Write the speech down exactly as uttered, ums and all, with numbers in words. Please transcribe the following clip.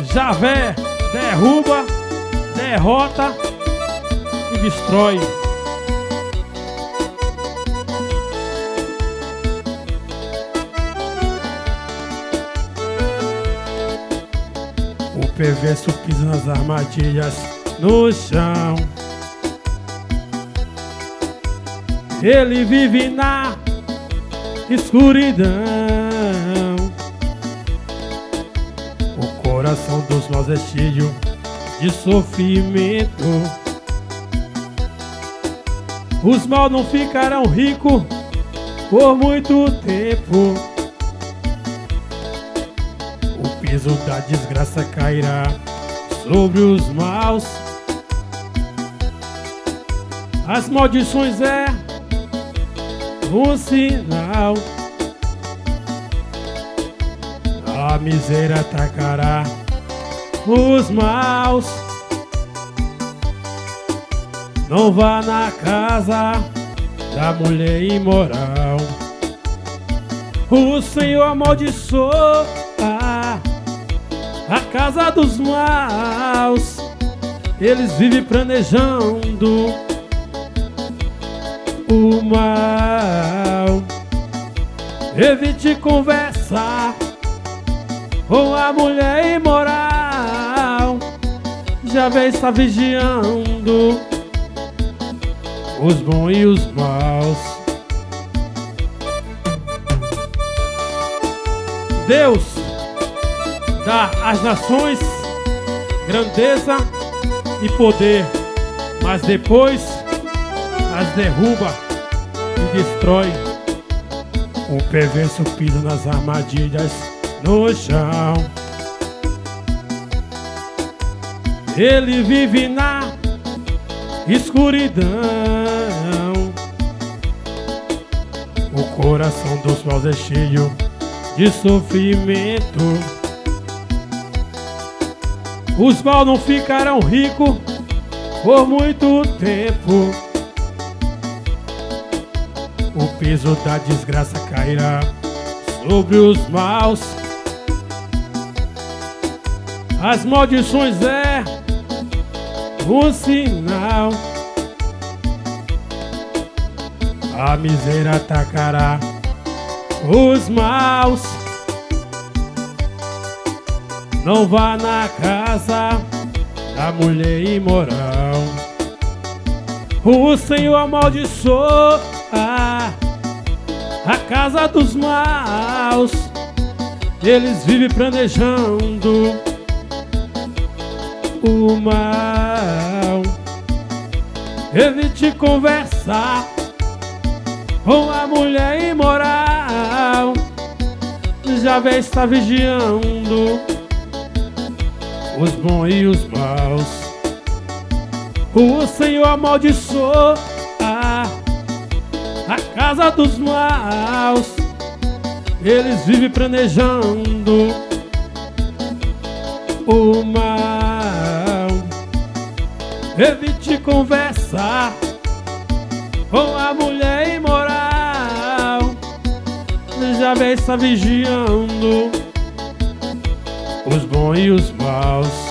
Javé derruba, derrota e destrói. O perverso pisa nas armadilhas no chão. Ele vive na escuridão. O coração dos maus é cheio de sofrimento. Os maus não ficarão ricos por muito tempo. O peso da desgraça cairá sobre os maus. As maldições é um sinal. A miséria atacará os maus. Não vá na casa da mulher imoral. O Senhor amaldiçoa a casa dos maus. Eles vivem planejando o mal. Evite conversar com a mulher imoral. Javé está vigiando os bons e os maus. Deus dá às nações grandeza e poder, mas depois as derruba e destrói. O perverso pisa nas armadilhas no chão. Ele vive na escuridão. O coração dos maus é cheio de sofrimento. Os maus não ficarão ricos por muito tempo. O peso da desgraça cairá sobre os maus. As maldições é um sinal. A miséria atacará os maus. Não vá na casa da mulher imoral. O Senhor amaldiçoa a casa dos maus. Eles vivem planejando o mal. Evite conversar com a mulher imoral. Javé está vigiando os bons e os maus. O Senhor amaldiçoa a casa dos maus. Eles vivem planejando o mal. Evite conversar com a mulher imoral. Javé está vigiando os bons e os maus.